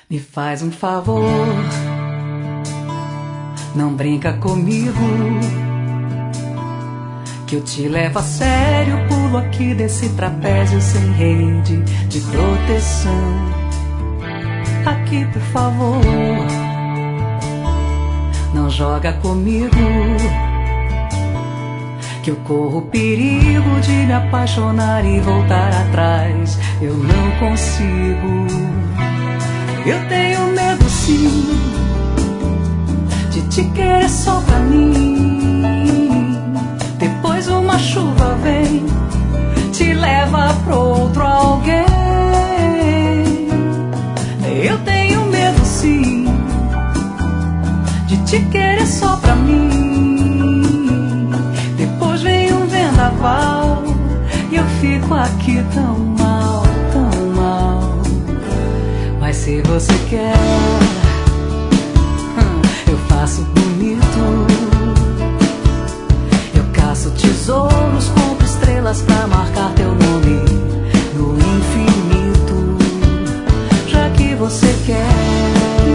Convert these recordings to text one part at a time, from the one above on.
Me faz um favor, não brinca comigo, que eu te levo a sério. Pulo aqui desse trapézio sem rede de proteção. Aqui, por favor, não joga comigo, que eu corro perigo de me apaixonar e voltar atrás. Eu não consigo. Eu tenho medo sim de te querer só pra mim. Depois uma chuva vem, te leva pro outro alguém. Eu tenho medo sim de te querer só pra mim. Depois vem um vendaval e eu fico aqui tão mal, tão mal. Mas se você quer, eu faço bonito. Eu caço tesouros, compro estrelas pra marcar teu nome no infinito. Já que você quer,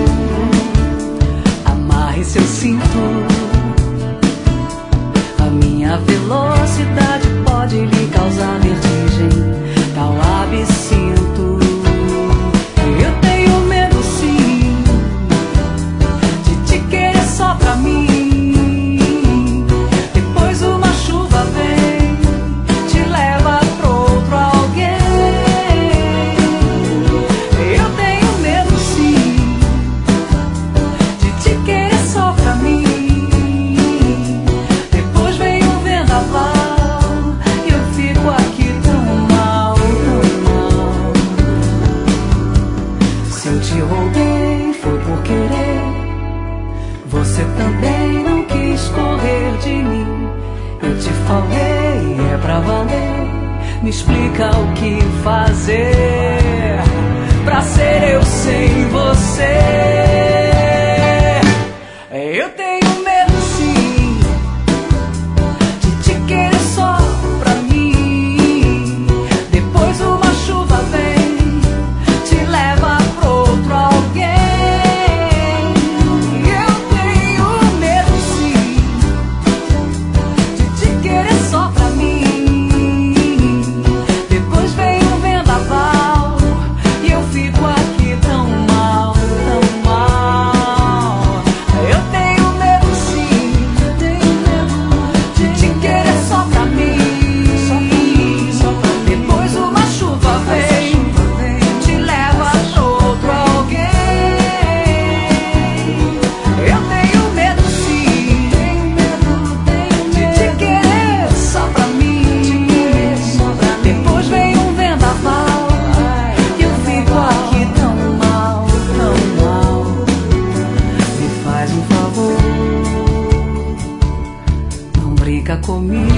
amarre seu cinto. A minha velocidade pode lhe causar vertigem, tal absinto. Eu tenho medo sim de te querer só pra mim. Depois uma chuva vem, te leva pro outro alguém. Eu tenho medo sim de te querer só pra mim. Depois vem um vendaval e eu fico aqui tão mal, tão mal. Se eu te roubei foi por querer, você também não quis correr de mim. Eu te falei, é pra valer. Me explica o que fazer pra ser eu sem você. Eu tenho medo sim de te querer só pra mim. Depois uma chuva vem, te leva pro outro alguém. Eu tenho medo sim de te querer só pra mim. Depois vem um vendaval e eu fico aqui tão mal, tão mal. Eu tenho medo sim de te querer só pra mim. Depois uma chuva vem, te leva pro outro alguém. Eu tenho medo sim de te querer só pra mim. Depois vem um vendaval e eu fico aqui tão mal, tão mal. Me faz um favor, não brinca comigo,